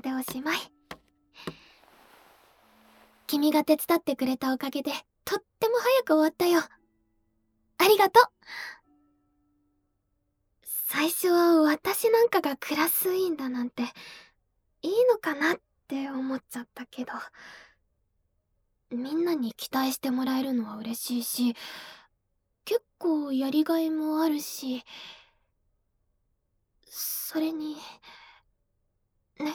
でおしまい。君が手伝ってくれたおかげでとっても早く終わったよ。ありがとう。最初は私なんかがクラス委員だなんていいのかなって思っちゃったけど、みんなに期待してもらえるのは嬉しいし、結構やりがいもあるし、それにね、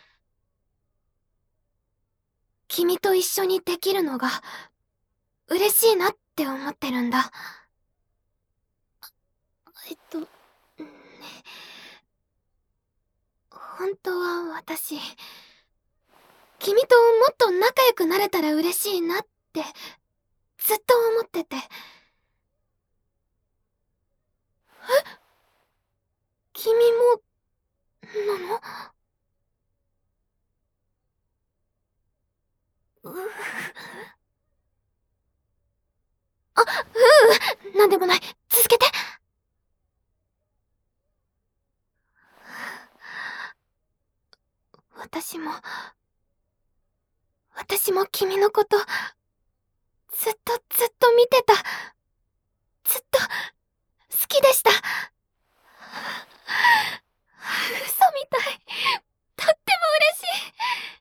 君と一緒にできるのが嬉しいなって思ってるんだ。ね、本当は私、君ともっと仲良くなれたら嬉しいなってずっと思ってて。君もなの？うなんでもない。続けて。私も、私も君のことずっとずっと見てた。ずっと好きでした。嘘みたい。とっても嬉し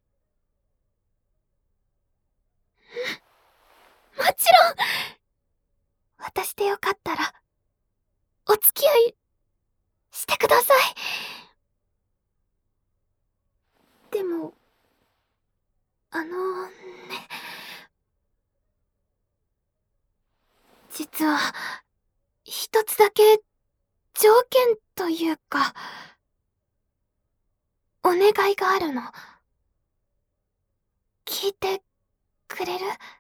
い。もちろん、私でよかったらお付き合いしてください。でも、ね、実は一つだけ条件というか、お願いがあるの。聞いてくれる？